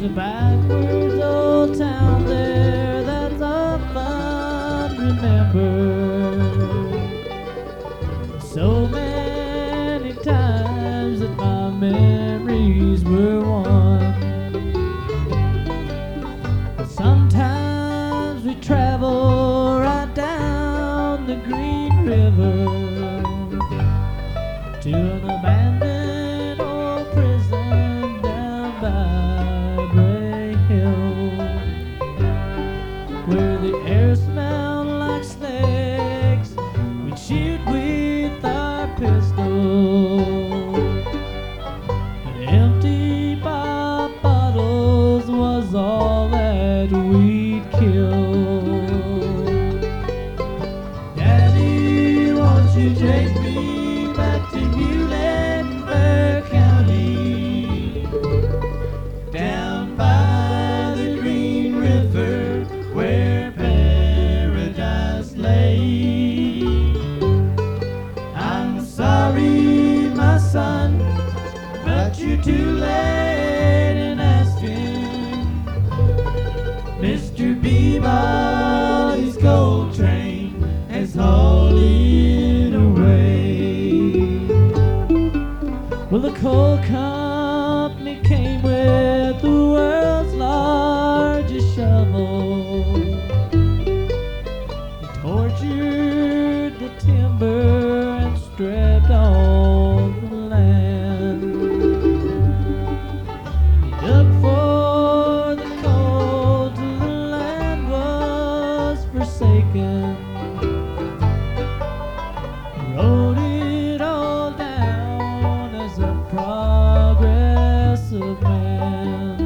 a backwards old town there that's a fun remember. So many times that my memories were won. Sometimes we travel right down the Green River to an abandoned old prison down by Bray Hill, where the air smelled like snakes. We'd shoot with our pistols, and empty pop bottles was all that we'd kill. Daddy, won't you take me back to Muhlenberg County, down by the Green River where paradise lay? I'm sorry, my son, but you're too late in asking. Mr. Peabody's gold train has hauled it away. Well, the coal company came with the world's largest shovel. They tortured the timber and stripped all the land. They dug for the coal till the land was forsaken. Wrote it all down as a progressive man.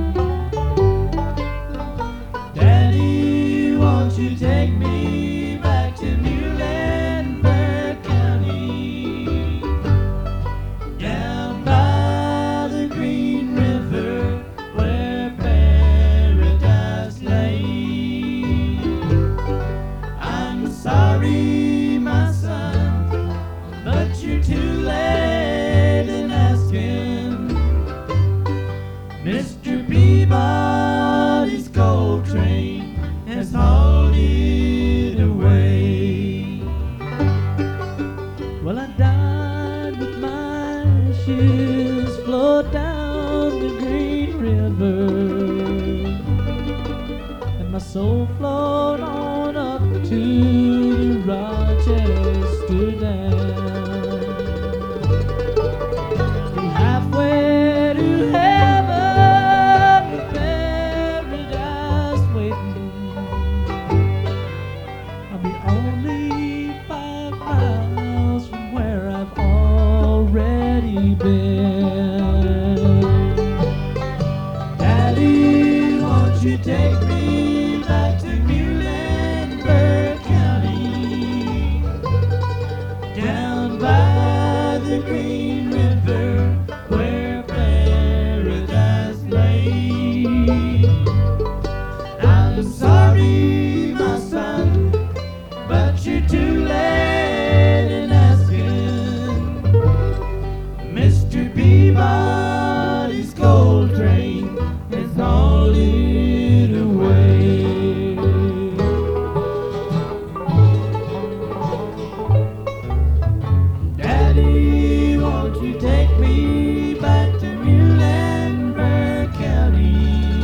Daddy, won't you take me back to Muhlenberg County, down by the Green River where paradise lay? I'm sorry, my son, but you're too late in asking. Mr. Peabody's gold train has hauled it away. Well, I died with my ashes float down the Green River, and my soul flowed on up to the Rochester Dam. Be halfway to heaven with paradise waiting. I'll be only 5 miles from where I've already been. Daddy, won't you take me back to Muhlenberg County, down by the Green River where paradise lay? I'm sorry, my son, but you're too late in asking. Mr. Peabody's gold train has hauled it away. Daddy, won't you take me back to Muhlenberg County,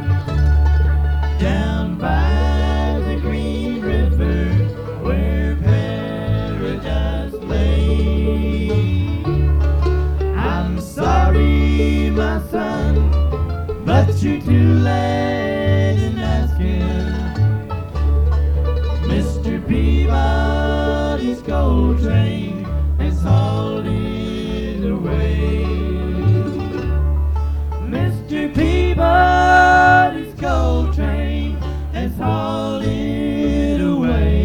down by the Green River where paradise lay? I'm sorry, my son, but you're too late in asking. Mr. Peabody's gold train has hauled it away. Mr. Peabody's gold train has hauled it away.